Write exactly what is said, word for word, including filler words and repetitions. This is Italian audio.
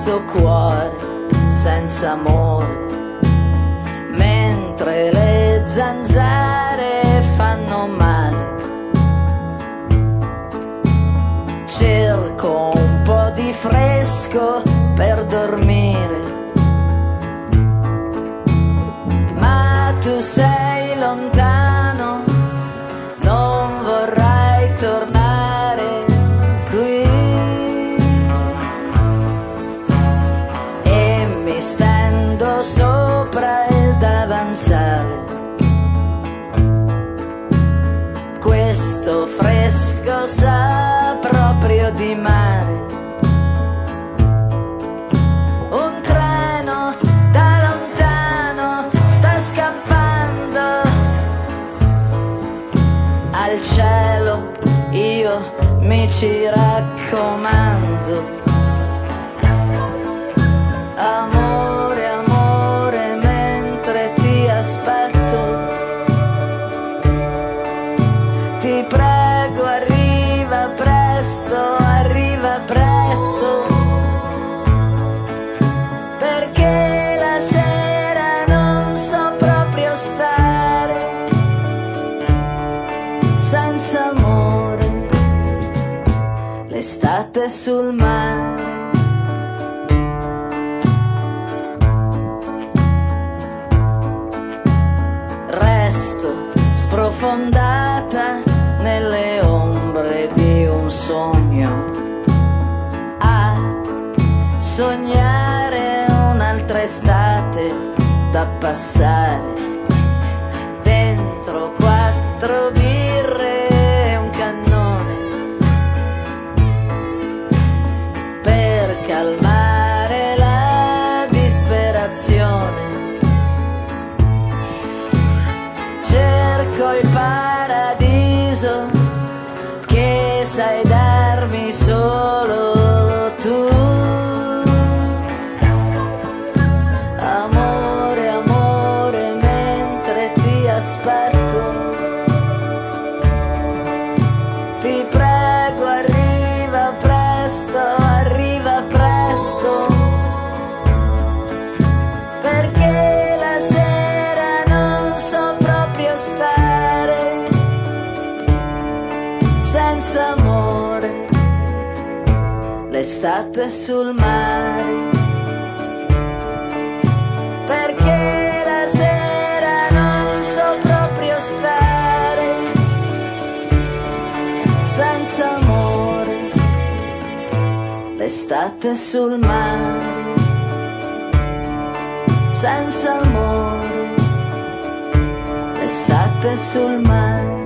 questo cuore senza amore, mentre le zanzare fanno male. Cerco un po' di fresco per dormire, ma tu sei lontano, non vorrai tornare qui e mi stendo sopra il davanzale. Questo fresco sa proprio di mare. Un treno da lontano sta scappando al cielo, io mi ci raccomando. Amore, amore, mentre ti aspetto, ti prego arriva presto, arriva presto, perché la sera non so proprio stare senza amore. L'estate sul mare, resto sprofondata nelle ombre di un sogno, a sognare un'altra estate da passare, dentro quattro birre e un cannone, per calmare la disperazione. Cerco il paradiso che sai darmi solo tu. Amore, amore, mentre ti aspetto, ti prego arriva presto, arriva presto, perché la sera non so proprio stare senza amore. L'estate sul mare, perché la sera non so proprio stare senza amore. L'estate sul mare, senza amore. L'estate sul mare.